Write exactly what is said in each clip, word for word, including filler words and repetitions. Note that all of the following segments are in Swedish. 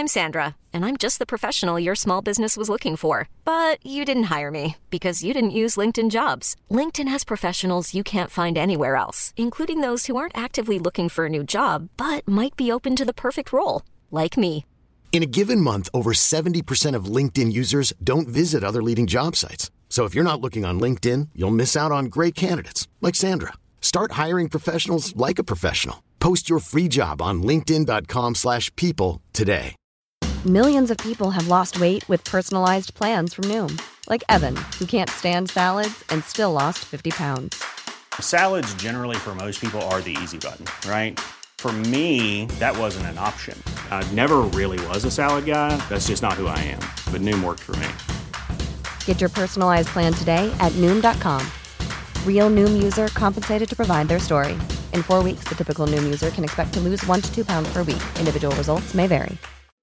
I'm Sandra, and I'm just the professional your small business was looking for. But you didn't hire me because you didn't use LinkedIn Jobs. LinkedIn has professionals you can't find anywhere else, including those who aren't actively looking for a new job, but might be open to the perfect role, like me. In a given month, over seventy percent of LinkedIn users don't visit other leading job sites. So if you're not looking on LinkedIn, you'll miss out on great candidates like Sandra. Start hiring professionals like a professional. Post your free job on linkedin dot com slash people today. Millions of people have lost weight with personalized plans from Noom. Like Evan, who can't stand salads and still lost fifty pounds. Salads generally for most people are the easy button, right? For me, that wasn't an option. I never really was a salad guy. That's just not who I am. But Noom worked for me. Get your personalized plan today at noom dot com. Real Noom user compensated to provide their story. In four weeks, the typical Noom user can expect to lose one to two pounds per week. Individual results may vary.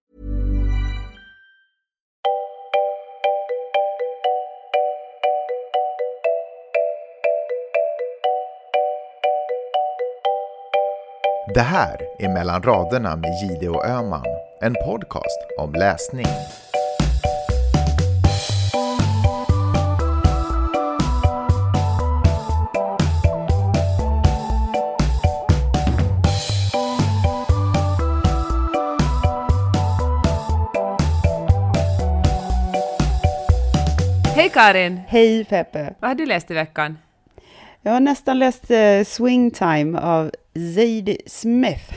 Det här är Mellan raderna med Gide och Öman, en podcast om läsning. Hej Karin! Hej Peppe! Vad har du läst i veckan? Jag har nästan läst uh, Swing Time av Zadie Smith.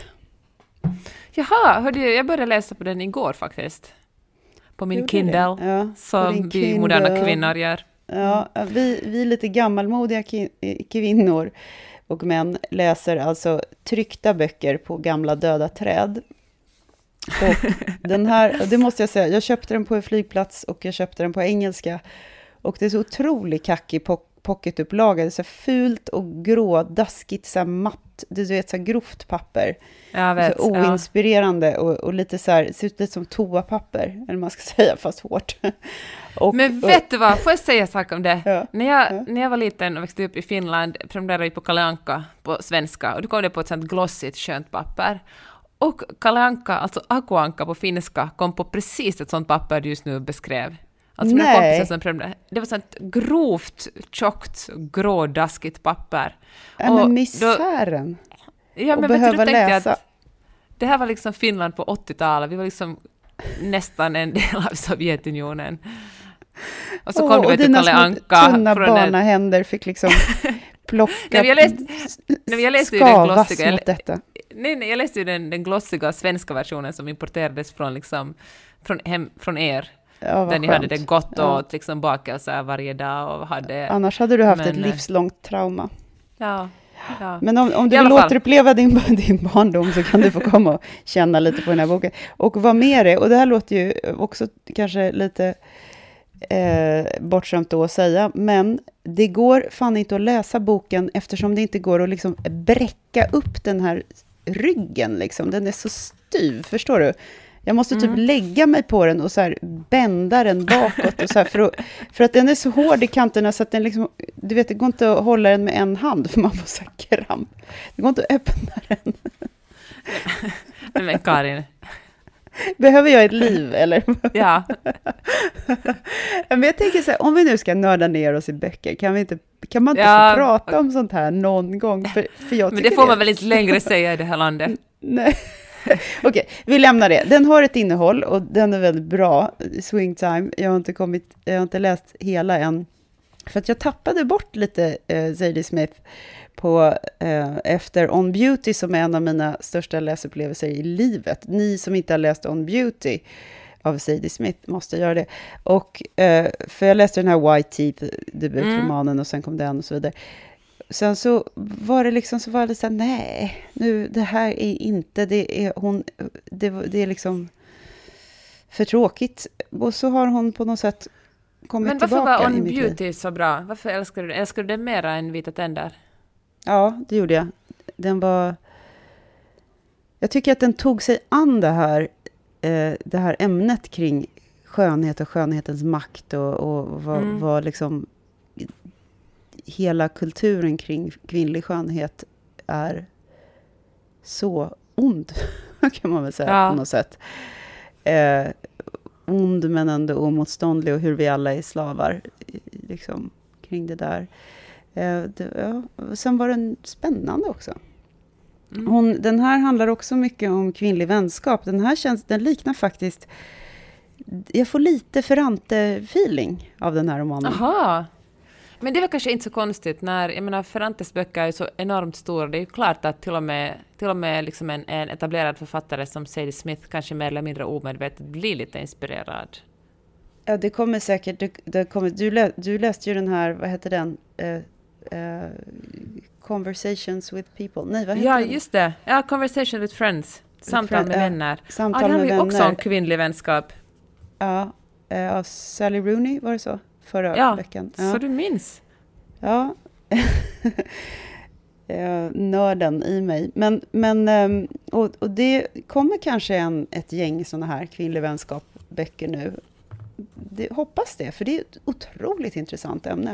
Jaha, hörde, jag började läsa på den igår faktiskt. På min Kindle, ja, som vi Kindle. Moderna kvinnor gör. Ja, vi, vi lite gammalmodiga ki- kvinnor och män läser alltså tryckta böcker på gamla döda träd. Och den här, det måste jag säga, jag köpte den på en flygplats och jag köpte den på engelska. Och det är så otroligt kackig po- pocketupplaga. Det är så fult och grå, daskigt, så här matt, du vet, så här grovt papper. Jag vet, så oinspirerande ja. och, och lite så här, ser ut lite som toapapper, eller man ska säga, fast hårt. och, Men vet och, du vad, får jag säga en sak om det? Ja, när, jag, ja. när jag var liten och växte upp i Finland, prenumererade jag på Kalle Anka på svenska, och då kom det på ett sånt glossigt, skönt papper. Och Kalle Anka, alltså Aku Anka på finska, kom på precis ett sånt papper du just nu beskrev. Alltså mina kompisar som prenumererade. Det var sånt grovt, tjockt, grådaskigt papper. Ja, men misären. Ja, men och behöva läsa. Att det här var liksom Finland på åttiotalet. Vi var liksom nästan en del av Sovjetunionen. Och så kom oh, det till Kalle Anka. Tunna barnahänder fick liksom plocka, nej, jag läste, nej, jag läste skavas ju den mot detta. Nej, nej, jag läste ju den, den glossiga svenska versionen som importerades från, liksom, från, hem, från er. Ja, där ni skönt. hade det gott och ja. åt liksom bakelser varje dag. Och hade, annars hade du haft men, ett livslångt trauma. Ja. Ja. Men om, om du vill återuppleva din, din barndom så kan du få komma och känna lite på den här boken. Och vad mer är, och det här låter ju också kanske lite eh, bortskämt då att säga, men det går fan inte att läsa boken eftersom det inte går att liksom bräcka upp den här ryggen. Liksom. Den är så styv, förstår du? Jag måste typ mm. lägga mig på den och så här bända den bakåt och så här för, att, för att den är så hård i kanterna så att den liksom, du vet, det går inte att hålla den med en hand för man får så här kramp. Det går inte att öppna den. Nej, men Karin. Behöver jag ett liv, eller? Ja. Men jag tänker så här, om vi nu ska nörda ner oss i böcker, kan, vi inte, kan man inte ja. få prata om sånt här någon gång? För, för jag men det får det... man väl inte längre säga i det här landet. Nej. Okej, vi lämnar det. Den har ett innehåll och den är väldigt bra. Swing Time. Jag har inte kommit, jag har inte läst hela än. För att jag tappade bort lite eh, Zadie Smith på, eh, efter On Beauty, som är en av mina största läsupplevelser i livet. Ni som inte har läst On Beauty av Zadie Smith måste göra det. Och eh, för jag läste den här White Teeth, debutromanen, mm. och sen kom den och så vidare. Sen så var det liksom så var det så här, nej, nu det här är inte, det är hon, det, det är liksom för tråkigt. Och så har hon på något sätt kommit tillbaka. Men varför var On i Beauty liv. så bra? Varför älskar du det? Älskar du det mera än Vita tänder? Ja, det gjorde jag. Den var, jag tycker att den tog sig an det här, eh, det här ämnet kring skönhet och skönhetens makt och, och vad, mm. vad liksom hela kulturen kring kvinnlig skönhet är så ond, kan man väl säga, ja. på något sätt. eh, ond men ändå omotståndlig och hur vi alla är slavar liksom, kring det där. Eh, det, ja. Sen var den spännande också. Mm. Hon, den här handlar också mycket om kvinnlig vänskap. Den här känns, den liknar faktiskt, jag får lite Ferrante-feeling av den här romanen. Aha. Men det var kanske inte så konstigt när, jag menar, Ferrantes böcker är så enormt stora. Det är ju klart att till och med, till och med liksom en, en etablerad författare som Sadie Smith kanske mer eller mindre omedvetet blir lite inspirerad. Ja, det kommer säkert, det, det kommer, du, lä, du läste ju den här, vad heter den? Uh, uh, Conversations with people. Nej, vad heter ja, den? just det. Ja, Conversation with friends. Samtal med ja, vänner. Samtal ja, det med handlar ju också vänner. om kvinnlig vänskap. Ja, uh, Sally Rooney var det så? Förra ja, veckan. Ja, så du minns. Ja. Nörden i mig. Men, men och, och det kommer kanske en, ett gäng sådana här kvinnlig vänskap-böcker nu. Det, hoppas det, för det är ett otroligt intressant ämne.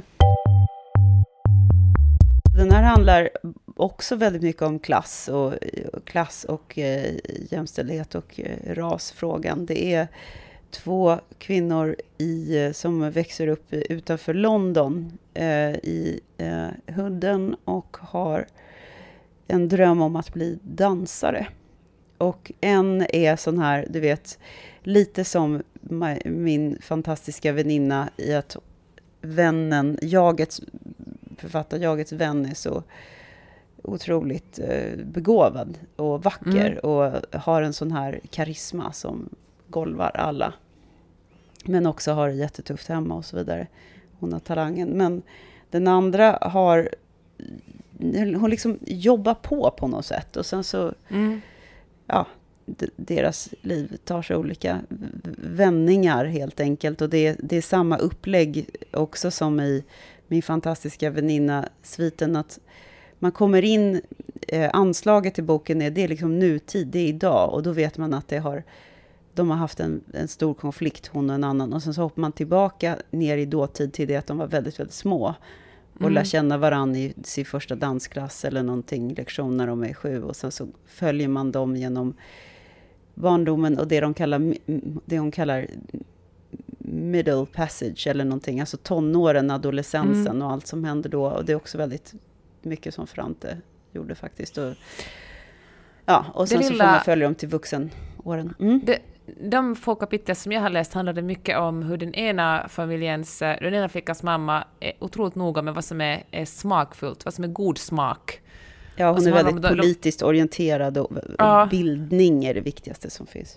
Den här handlar också väldigt mycket om klass och, klass och eh, jämställdhet och eh, rasfrågan. Det är två kvinnor i, som växer upp utanför London eh, i eh, Hooden och har en dröm om att bli dansare. Och en är sån här, du vet, lite som min fantastiska väninna i att vännen, jagets, författar jagets vän är så otroligt eh, begåvad och vacker mm. och har en sån här karisma som golvar alla. Men också har det jättetufft hemma och så vidare. Hon har talangen. Men den andra har, hon liksom jobbar på på något sätt. Och sen så, mm. ja, d- deras liv tar sig olika vändningar helt enkelt. Och det, det är samma upplägg också som i min fantastiska väninna Sviten, att man kommer in, eh, anslaget i boken är, det är liksom nutid, det är idag. Och då vet man att det har, de har haft en, en stor konflikt, hon och en annan. Och sen så hoppar man tillbaka ner i dåtid till det att de var väldigt, väldigt små. Och mm. lär känna varann i sin första dansklass eller någonting, lektion när de är sju. Och sen så följer man dem genom barndomen och det de kallar, det hon kallar middle passage eller någonting. Alltså tonåren, adolescensen mm. och allt som händer då. Och det är också väldigt mycket som Ferrante gjorde faktiskt. Och, ja, och sen lilla, så får man följa dem till vuxenåren. Mm. Det, de få kapitel som jag har läst handlade mycket om hur den ena familjens, den ena flickans mamma är otroligt noga med vad som är, är smakfullt, vad som är god smak. Ja, hon är väldigt de, politiskt orienterad och, ja. och bildning är det viktigaste som finns.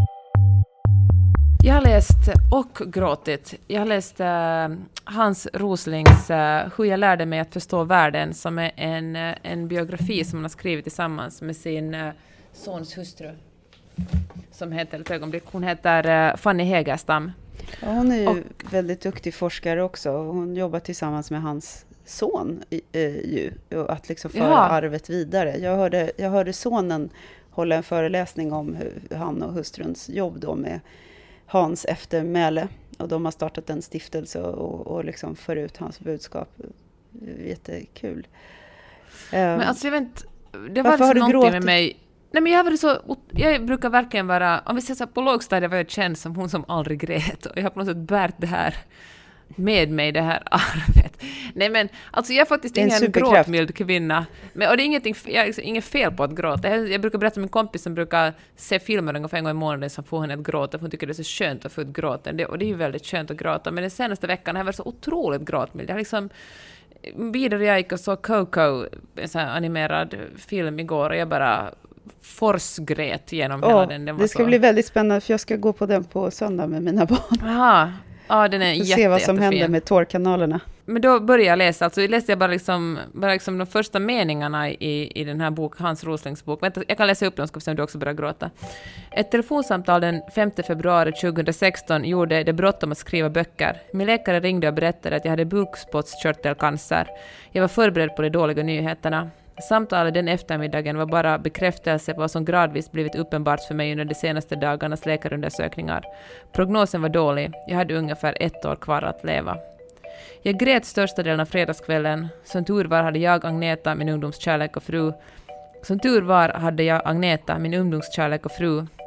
Jag har läst och gråtit. Jag har läst uh, Hans Roslings uh, Hur jag lärde mig att förstå världen, som är en, uh, en biografi som han har skrivit tillsammans med sin uh, sons hustru. Som heter, ett ögonblick, hon heter uh, Fanny Hägerstam. Ja, hon är ju och, väldigt duktig forskare också. Hon jobbar tillsammans med hans son uh, ju, att liksom föra ja. arvet vidare. Jag hörde, jag hörde sonen hålla en föreläsning om hur han och hustruns jobb då med Hans eftermäle, och de har startat en stiftelse och, och liksom för ut hans budskap. Jättekul. Men alltså jag vet inte, det var liksom någonting gråtit? Med mig. Nej, men jag har varit så, jag brukar verkligen vara, om vi ser så på lågstadiet var jag känd som hon som aldrig grät, och jag har på något sätt bärt det här med mig, det här arvet. Nej, men alltså jag är faktiskt är ingen gråtmild kvinna. Men, och det är ingenting, jag har inget fel på att gråta. Jag, jag brukar berätta om min kompis som brukar se filmer ungefär en gång i månaden som får henne att gråta. För hon tycker det är så skönt att få ut gråten. Det, och det är ju väldigt skönt att gråta. Men den senaste veckan har jag varit så otroligt gråtmild. Jag har liksom, vidare jag gick och såg Coco, en sån här animerad film igår, och jag bara forsgrät genom oh, hela den. den var det ska så... bli väldigt spännande, för jag ska gå på den på söndag med mina barn. Aha. Ja, den är jätte, se vad som jättefin. händer med tårkanalerna. Men då började jag läsa, alltså jag läste bara liksom, bara liksom de första meningarna i, i den här bok, Hans Roslings bok. Vänta, jag kan läsa upp dem, ska vi se om du också börjar gråta. Ett telefonsamtal den femte februari tjugohundrasexton gjorde det bråttom att skriva böcker. Min läkare ringde och berättade att jag hade bukspottkörtelcancer. Jag var förberedd på de dåliga nyheterna. Samtalet den eftermiddagen var bara bekräftelse på vad som gradvis blivit uppenbart för mig under de senaste dagarnas läkarundersökningar. Prognosen var dålig. Jag hade ungefär ett år kvar att leva. Jag grät största delen av fredagskvällen. Som tur var hade jag Agneta, min ungdomskärlek och fru. Som tur var hade jag Agneta, min ungdomskärlek och fru.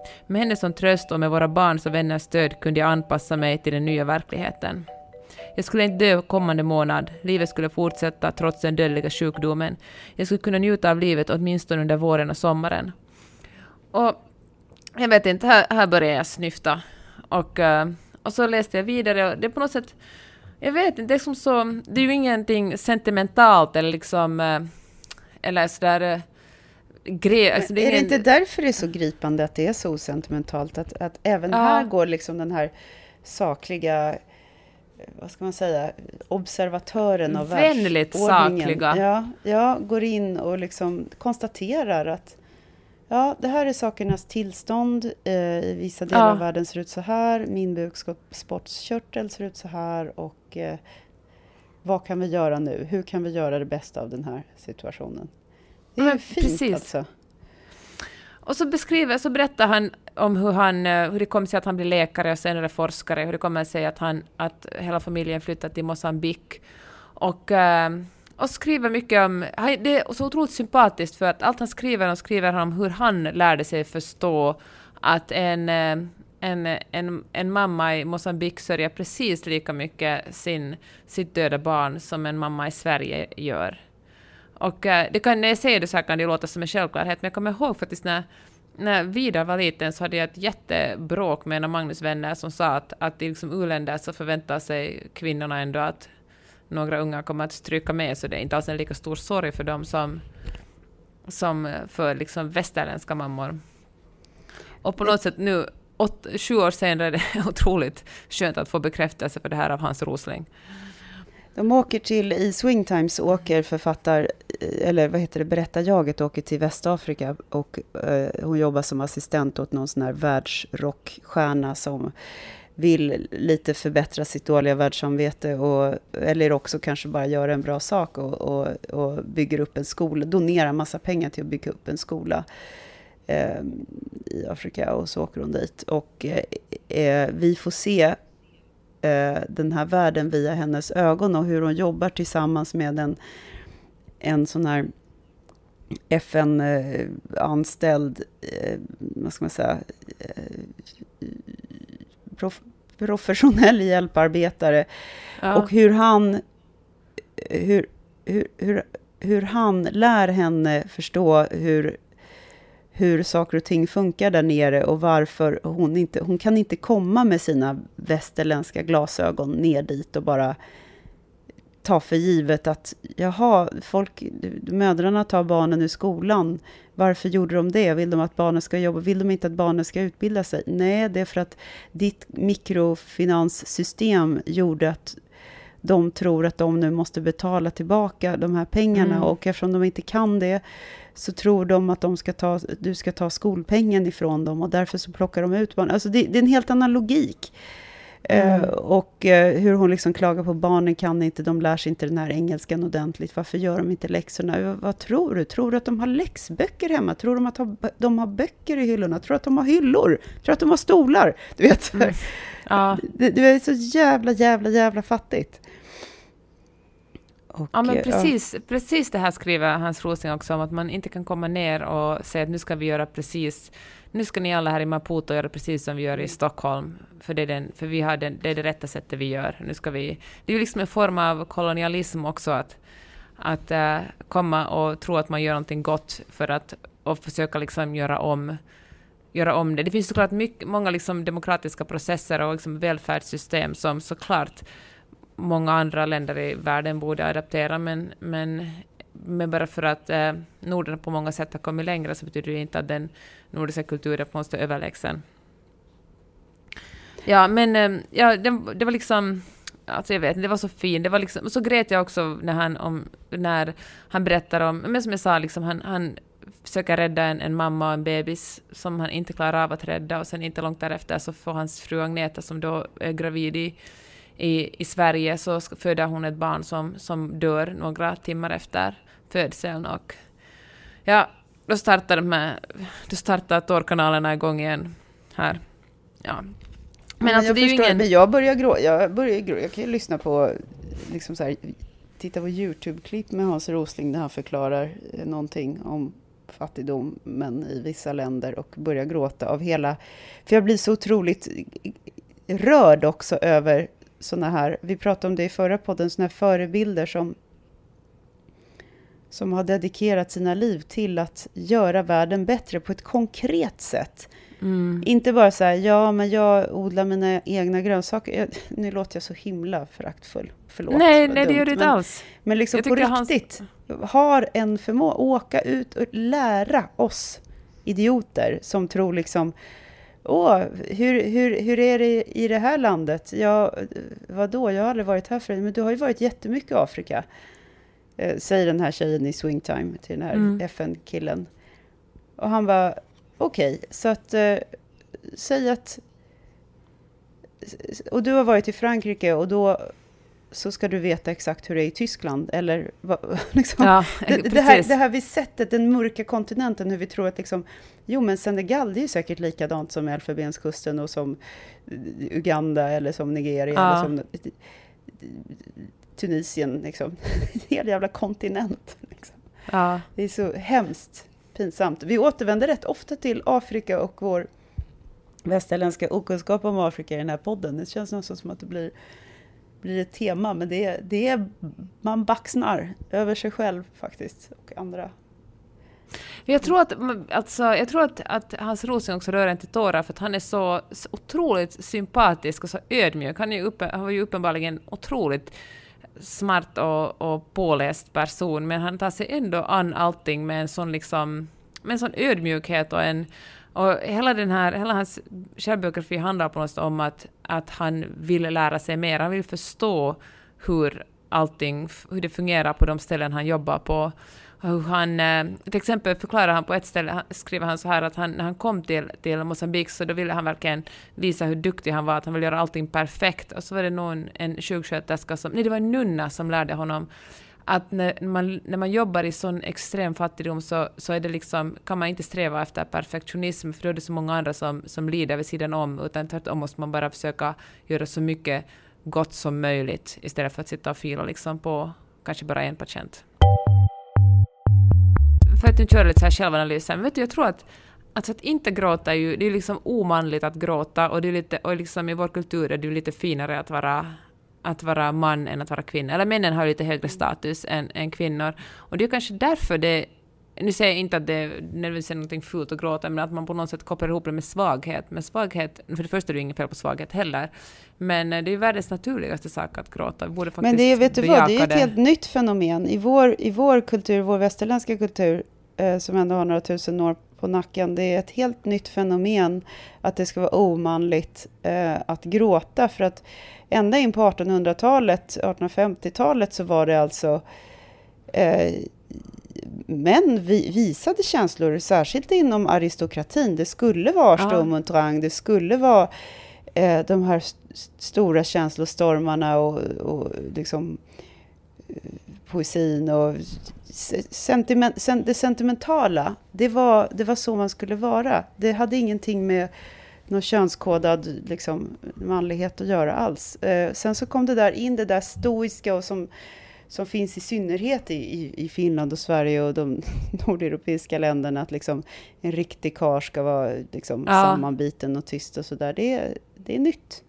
Med henne som tröst och med våra barns och vänners stöd kunde jag anpassa mig till den nya verkligheten. Jag skulle inte dö kommande månad. Livet skulle fortsätta trots den dödliga sjukdomen. Jag skulle kunna njuta av livet åtminstone under våren och sommaren. Och jag vet inte, här, här började jag snyfta. Och, och så läste jag vidare och det är på något sätt, jag vet inte, det är som så, det är ju ingenting sentimentalt eller liksom, eller sådär grej. Alltså det är, är det ingen... inte därför det är så gripande att det är så sentimentalt? Att, att även ja. här går liksom den här sakliga, vad ska man säga, observatören av Vänligt världsordningen. sakliga. Ja, ja, går in och liksom konstaterar att ja, det här är sakernas tillstånd. Eh, I vissa delar ja. av världen ser ut så här. Min bukspottkörtel ser ut så här. Och eh, vad kan vi göra nu? Hur kan vi göra det bästa av den här situationen? Det är Men, fint precis. alltså. Och så beskriver, så berättar han om hur, han, hur det kommer sig att han blir läkare och senare forskare. Hur det kommer sig att, han, att hela familjen flyttar till Mosambik. Och, och skriver mycket om... Det är så otroligt sympatiskt för att allt han skriver, han skriver om hur han lärde sig förstå att en, en, en, en mamma i Mosambik sörjer precis lika mycket sin, sitt döda barn som en mamma i Sverige gör. Och uh, det kan, när jag säger det så här kan det låta som en självklarhet, men jag kommer ihåg faktiskt när, när Vidar var liten så hade jag ett jättebråk med en av Magnus vänner som sa att, att i liksom u-länder så förväntar sig kvinnorna ändå att några unga kommer att stryka med, så det är inte alls en lika stor sorg för dem som, som för liksom västerländska mammor. Och på något sätt nu, åt, sju år senare, är det otroligt skönt att få bekräftelse för det här av Hans Rosling. De åker till, i Swingtimes åker författar, eller vad heter det, berättarjaget åker till Västafrika och eh, hon jobbar som assistent åt någon sån här världsrockstjärna som vill lite förbättra sitt dåliga världssamvete och, eller också kanske bara göra en bra sak och, och, och bygger upp en skola, donerar massa pengar till att bygga upp en skola eh, i Afrika, och så åker hon dit och eh, vi får se den här världen via hennes ögon och hur hon jobbar tillsammans med en, en sån här F N-anställd, eh, vad ska man säga, eh, prof, professionell hjälparbetare. Ja. Och hur han hur, hur, hur, hur han lär henne förstå hur hur saker och ting funkar där nere och varför hon inte, hon kan inte komma med sina västerländska glasögon ner dit och bara ta för givet att jaha, folk, mödrarna tar barnen ur skolan. Varför gjorde de det? Vill de att barnen ska jobba? Vill de inte att barnen ska utbilda sig? Nej, det är för att ditt mikrofinanssystem gjorde att de tror att de nu måste betala tillbaka de här pengarna mm. och eftersom de inte kan det så tror de att de ska ta, du ska ta skolpengen ifrån dem och därför så plockar de ut barn. Alltså det, det är en helt annan logik. Mm. Uh, och uh, hur hon liksom klagar på barnen kan inte, de lär sig inte den här engelskan ordentligt. Varför gör de inte läxorna? Vad tror du? Tror du att de har läxböcker hemma? Tror de att de har böcker i hyllorna? Tror du att de har hyllor? Tror du att de har stolar? Du vet, mm. ja. det, det är så jävla, jävla, jävla fattigt. Och, ja, men precis, ja. precis det här skriver Hans Rosling också om, att man inte kan komma ner och säga att nu ska vi göra precis, nu ska ni alla här i Maputo göra precis som vi gör i Stockholm, för det är, den, för vi har den, det är det rätta sättet vi gör. Nu ska vi, det är ju liksom en form av kolonialism också, att, att uh, komma och tro att man gör någonting gott för att och försöka liksom göra om göra om det. Det finns såklart mycket, många liksom demokratiska processer och liksom välfärdssystem som såklart många andra länder i världen borde adaptera, men, men, men bara för att eh, Norden på många sätt har kommit längre så betyder det inte att den nordiska kulturen måste överlägsen. Ja, men eh, ja, det, det var liksom, alltså jag vet, det var så fint. Det var liksom, så grät jag också när han, om, när han berättar om, men som jag sa, liksom, han, han försöker rädda en, en mamma och en bebis som han inte klarar av att rädda, och sen inte långt därefter så får hans fru Agneta, som då är gravid i I, i Sverige, så föder hon ett barn som, som dör några timmar efter födseln, och ja, då startar de här, då startar tårkanalerna igång igen här. Ja. Men, men alltså jag det är förstår, ju ingen... men jag börjar grå, jag börjar grå, jag kan ju lyssna på liksom så här, titta på YouTube-klipp med Hans Rosling där han förklarar någonting om fattigdomen i vissa länder och börja gråta av hela... För jag blir så otroligt rörd också över såna här... Vi pratade om det i förra podden, såna här förebilder som, som har dedikerat sina liv till att göra världen bättre på ett konkret sätt. Mm. Inte bara så här, ja men jag odlar mina egna grönsaker. Jag, nu låter jag så himla föraktfull. Förlåt. Nej, nej det gör det inte men, alls. Men liksom på riktigt. Han... Har en förmåga åka ut och lära oss idioter som tror liksom, åh, hur, hur, hur är det i det här landet? Ja, vadå? Jag har aldrig varit här förut. Men du har ju varit jättemycket i Afrika. Eh, säger den här tjejen i Swingtime till den här mm. F N-killen. Och han var okej, okay, så att eh, säg att och du har varit i Frankrike och då så ska du veta exakt hur det är i Tyskland eller liksom, ja, det, det, här, det här vi sättet, den mörka kontinenten, hur vi tror att liksom, jo men Senegal det är ju säkert likadant som Elfenbenskusten och som Uganda eller som Nigeria ja. eller som Tunisien liksom. En hel jävla kontinent liksom. Ja. Det är så hemskt pinsamt. Vi återvänder rätt ofta till Afrika och vår västerländska okunskap om Afrika i den här podden. Det känns nästan som att det blir, blir ett tema, men det är, det är man baxnar över sig själv faktiskt och andra. Jag tror att, alltså, jag tror att, att Hans Rosling också rör en till tårar för att han är så, så otroligt sympatisk och så ödmjuk. Han, är ju uppen, han var ju uppenbarligen otroligt smart och, och påläst person, men han tar sig ändå an allting med en sån liksom med en sån ödmjukhet och en och hela den här hela hans självbiografi handlar på något sätt om att att han vill lära sig mer, han vill förstå hur allting hur det fungerar på de ställen han jobbar på. Hur han, till exempel förklarar han på ett ställe, skriver han så här att han, när han kom till, till Mozambique så då ville han verkligen visa hur duktig han var, att han ville göra allting perfekt. Och så var det någon, en sjuksköterska som, nej det var en nunna som lärde honom att när man, när man jobbar i sån extrem fattigdom så, så är det liksom, kan man inte sträva efter perfektionism för då är det så många andra som, som lider vid sidan om, utan tvärtom måste man bara försöka göra så mycket gott som möjligt istället för att sitta och fila liksom på kanske bara en patient. För att nu köra lite så här självanalys. Men vet du, jag tror att, alltså att inte gråta är ju, det är liksom omanligt att gråta och det är lite, och liksom i vår kultur är det lite finare att vara, att vara man än att vara kvinna. Eller männen har lite högre status än, än kvinnor. Och det är kanske därför det, nu säger jag inte att det nödvändigtvis är någonting fult att gråta, men att man på något sätt kopplar ihop det med svaghet. Men svaghet, för det första är det inget fel på svaghet heller. Men det är ju världens naturligaste sak att gråta. Vi borde faktiskt men det är, vet du vad, det är ett helt nytt fenomen. I vår, i vår kultur, vår västerländska kultur, eh, som ändå har några tusen år på nacken, det är ett helt nytt fenomen att det ska vara omanligt eh, att gråta. För att ända in på artonhundratalet, artonhundrafemtiotalet så var det alltså... Eh, män vi, visade känslor, särskilt inom aristokratin. Det skulle vara Sturm det skulle vara eh, de här st- stora känslostormarna och, och liksom eh, poesin och sentiment, sen, det sentimentala. Det var, det var så man skulle vara. Det hade ingenting med någon könskodad liksom, manlighet att göra alls. Eh, sen så kom det där in, det där stoiska och som som finns i synnerhet i, i, i Finland och Sverige och de nordeuropeiska länderna, att liksom en riktig karl ska vara liksom ja. sammanbiten och tyst och sådär. Det är, det är nytt.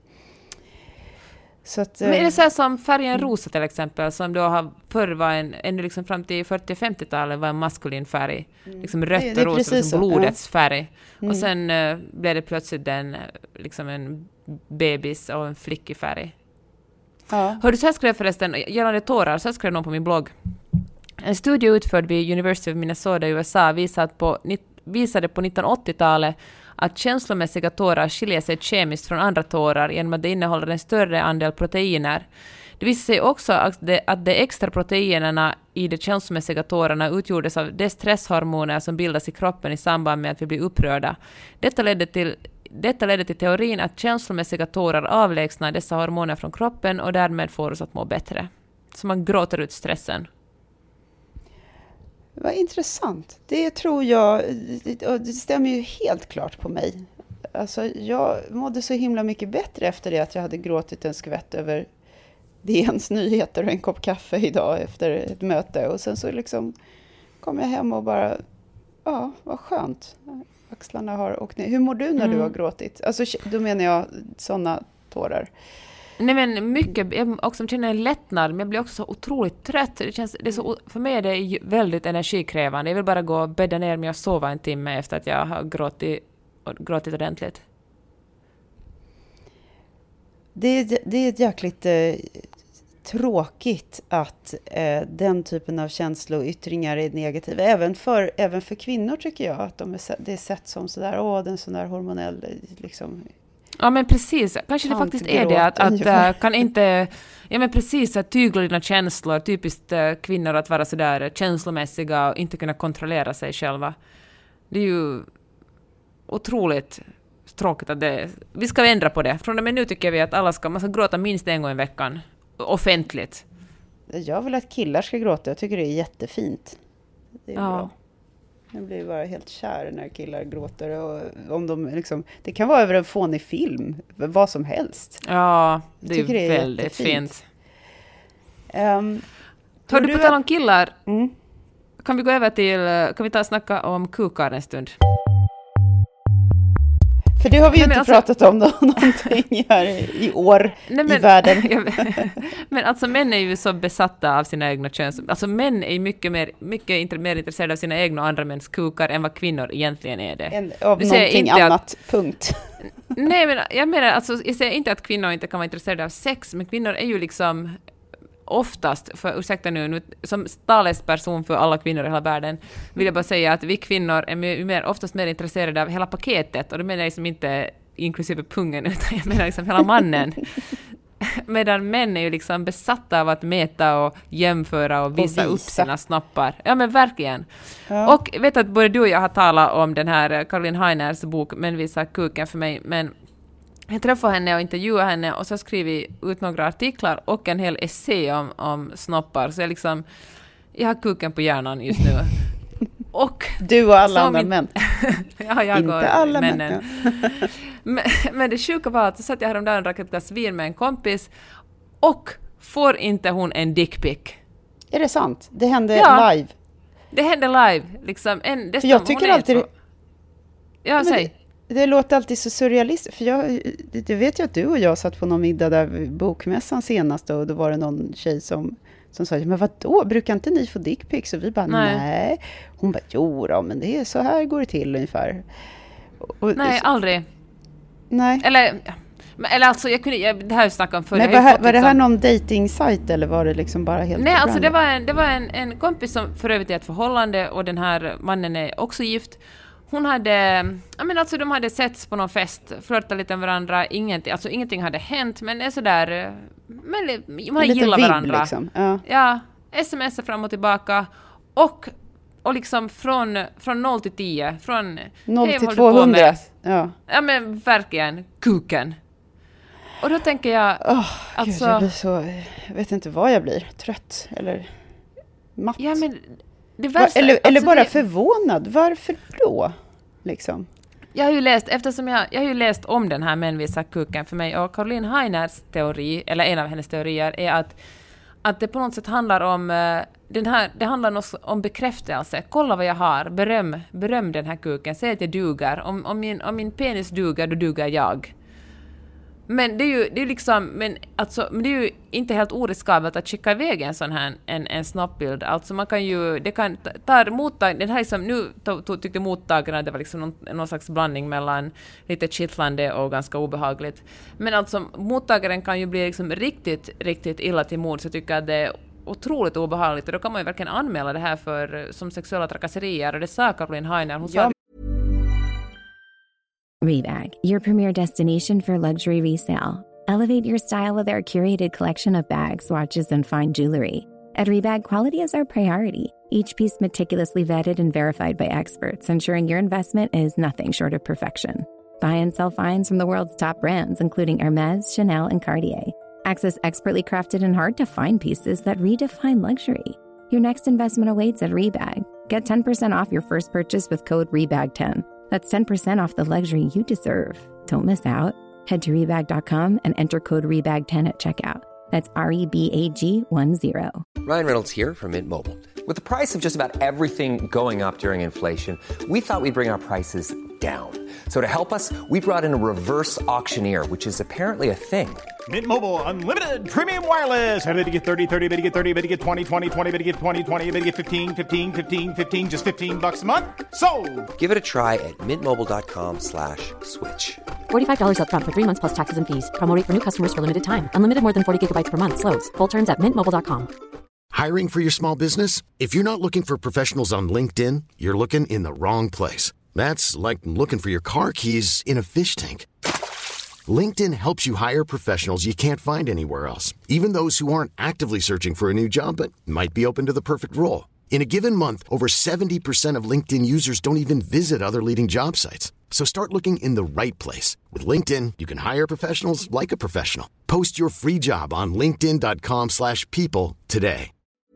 Så att, men är det så här som färgen rosa till exempel, som då har förr var en, ännu liksom fram till fyrtio-femtiotalet var en maskulin färg. Mm. Liksom rött det, det och rosa, liksom blodets ja. färg. Mm. Och sen uh, blev det plötsligt en, liksom en bebis och en flickig färg. Ja. Hör du, så här skrev förresten, gällande tårar, så här skrev någon på min blogg. En studie utförd vid University of Minnesota i U S A visade på, visade på nittonhundraåttiotalet att känslomässiga tårar skiljer sig kemiskt från andra tårar genom att det innehåller en större andel proteiner. Det visade sig också att de, att de extra proteinerna i de känslomässiga tårarna utgjordes av de stresshormoner som bildas i kroppen i samband med att vi blir upprörda. Detta ledde till Detta ledde till teorin att känslomässiga tårar avlägsnar dessa hormoner från kroppen och därmed får oss att må bättre. Så man gråter ut stressen. Vad intressant. Det tror jag, det stämmer ju helt klart på mig. Alltså, jag mådde så himla mycket bättre efter det att jag hade gråtit en skvätt över D N:s nyheter och en kopp kaffe idag efter ett möte. Och sen så liksom kom jag hem och bara ja, vad skönt. Axlarna har åkt ner. Hur mår du när mm. du har gråtit? Alltså, då menar jag sådana tårar. Nej, men mycket. Jag också känner en lättnad, men jag blir också så otroligt trött. Det känns, det är så, för mig är det väldigt energikrävande. Jag vill bara gå och bädda ner mig och sova en timme efter att jag har gråtit, gråtit ordentligt. Det är, det är ett jäkligt eh, tråkigt att eh, den typen av känsloyttringar är negativa. Även för, även för kvinnor tycker jag att de är, det är sett som sådär, åh, den sån där hormonell liksom. Ja, men precis. Kanske det faktiskt är det att, att äh, kan inte, ja men precis, att tygla dina känslor, typiskt äh, kvinnor att vara sådär känslomässiga och inte kunna kontrollera sig själva. Det är ju otroligt tråkigt att det, vi ska ändra på det. Från och med nu tycker vi att alla ska, man ska gråta minst en gång i veckan, offentligt. Jag vill att killar ska gråta, jag tycker det är jättefint. Det är ja. bra. Jag blir bara helt kär när killar gråter. Och om de liksom, det kan vara över en fånig film, vad som helst. Ja, det är, det är väldigt jättefint. fint. Um, Hör du på tal om killar, mm. kan vi gå över till, kan vi ta och snacka om kukar en stund? För det har vi ju Nej, inte alltså, pratat om då, någonting här i år nej, men, i världen. Men alltså män är ju så besatta av sina egna köns... Alltså män är mycket mer, mycket mer intresserade av sina egna och andra mäns kukar än vad kvinnor egentligen är det. En, av du någonting annat, att, punkt. Nej, men jag menar, alltså, jag säger inte att kvinnor inte kan vara intresserade av sex, men kvinnor är ju liksom oftast, för ursäkta nu, nu som talesperson för alla kvinnor i hela världen, vill jag bara säga att vi kvinnor är mer, mer, oftast mer intresserade av hela paketet, och det menar jag liksom inte inklusive pungen, utan jag menar liksom hela mannen. Medan män är ju liksom besatta av att mäta och jämföra och visa, och visa. upp sina snoppar. Ja, men verkligen. Ja. Och vet att både du och jag har talat om den här Caroline Heiners bok Men visa kuken för mig, men jag träffade henne och intervjuade henne och så skrev vi ut några artiklar och en hel essä om, om snoppar. Så jag liksom, jag har kuken på hjärnan just nu. Och du och alla andra min, män. Ja, jag inte och alla männen. Män. men, men det sjuka var att så satt jag häromdagen och drack ett glas vin med en kompis och får inte hon en dickpic. Är det sant? Det hände ja, live? Det hände live. Liksom. En, för jag tycker alltid... Det, ja, säg. Det, det låter alltid så surrealistiskt. För jag, det vet jag att du och jag satt på någon middag där bokmässan senast och då var det någon tjej som... som sa, men vadå? Brukar inte ni få dickpics? Och vi bara, nej. nej. Hon bara, jo då, men det är så här går det till ungefär. Och, nej, så, aldrig. Nej. Eller, eller alltså, jag kunde, jag, det här snackade om förr. Men var, var liksom, det här någon dating-sajt eller var det liksom bara helt... Nej, alltså det var, en, det var en, en kompis som för övrigt är ett förhållande och den här mannen är också gift. Hon hade, jag menar alltså de hade setts på någon fest, flörtat lite med varandra, ingenting, alltså ingenting hade hänt, men det är sådär, men man gillar varandra. Liksom. Ja. ja, sms fram och tillbaka och, och liksom från, från noll till tio, från noll till tvåhundra. Ja. ja, men verkligen, kuken. Och då tänker jag, oh, alltså, Gud, jag blir så, jag vet inte vad jag blir, trött eller matt. Ja, men det värsta, eller, alltså eller bara det, förvånad, varför då? Liksom. Jag har ju läst, eftersom jag, jag har ju läst om den här Män visar kuken för mig, och Caroline Heiners teori, eller en av hennes teorier, är att, att det på något sätt handlar om den här, det handlar om bekräftelse. Kolla vad jag har, beröm, beröm den här kuken, säg att jag duger. Om, om, min, om min penis duger, då duger jag. Men det är ju, det är liksom, men alltså, men det är ju inte helt oriskabelt att skicka iväg en sån här en, en snoppbild. Alltså man kan ju, det kan ta mottag, den här liksom, nu to, to, tyckte mottagarna det var liksom någon, någon slags blandning mellan lite kittlande och ganska obehagligt. Men alltså mottagaren kan ju bli liksom riktigt, riktigt illa till mod, så jag tycker att det är otroligt obehagligt. Och då kan man ju verkligen anmäla det här för som sexuella trakasserier, och det sa Caroline Heiner. Hon sa Rebag, your premier destination for luxury resale. Elevate your style with our curated collection of bags, watches, and fine jewelry. At Rebag, quality is our priority. Each piece meticulously vetted and verified by experts, ensuring your investment is nothing short of perfection. Buy and sell finds from the world's top brands, including Hermes, Chanel, and Cartier. Access expertly crafted and hard-to-find pieces that redefine luxury. Your next investment awaits at Rebag. Get ten percent off your first purchase with code rebag ten. That's ten percent off the luxury you deserve. Don't miss out. Head to rebag dot com and enter code rebag ten at checkout. That's R E B A G one zero. Ryan Reynolds here from Mint Mobile. With the price of just about everything going up during inflation, we thought we'd bring our prices down. So to help us, we brought in a reverse auctioneer, which is apparently a thing. Mint Mobile Unlimited Premium Wireless. How to get thirty, thirty, how to get thirty, how to get twenty, twenty, twenty, how to get twenty, twenty, how to get fifteen, fifteen, fifteen, fifteen, just fifteen bucks a month? Sold! Give it a try at mintmobile.com slash switch. forty-five dollars up front for three months plus taxes and fees. Promo rate for new customers for limited time. Unlimited more than forty gigabytes per month. Slows full terms at mint mobile dot com. Hiring for your small business? If you're not looking for professionals on LinkedIn, you're looking in the wrong place. That's like looking for your car keys in a fish tank. LinkedIn helps you hire professionals you can't find anywhere else, even those who aren't actively searching for a new job but might be open to the perfect role. In a given month, over seventy percent of LinkedIn users don't even visit other leading job sites. So start looking in the right place. With LinkedIn, you can hire professionals like a professional. Post your free job on linkedin dot com slash people today.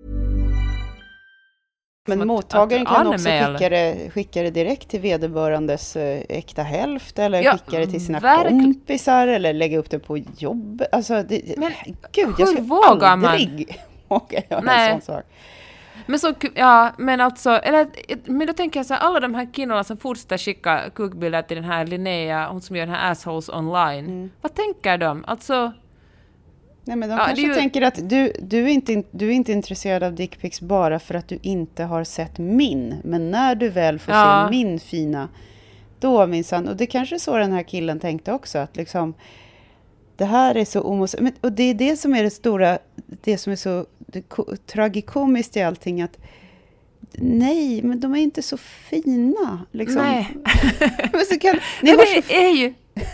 Men mottagaren kan också skicka det, skicka det direkt till vederbörandes eh, äkta hälft eller ja, skicka det till sina verk- kompisar eller lägga upp det på jobb. Alltså, det, men, gud, jag ska aldrig våga göra Nej. en sån sak. Men så, ja, men alltså, eller, men då tänker jag så här, alla de här kvinnorna som fortsätter skicka kukbilder till den här Linnea, hon som gör den här Assholes Online, mm. vad tänker de? Alltså... Nej, men de ja, kanske ju... tänker att du, du, är inte, du är inte intresserad av dickpics bara för att du inte har sett min. Men när du väl får ja. se min fina, då minsann. Och det kanske är så den här killen tänkte också. Att liksom, det här är så omos... Men, och det är det som är det stora, det som är så det, tragikomiskt i allting. Att nej, men de är inte så fina. Liksom. Nej. men så kan, nej, men det så... är ju...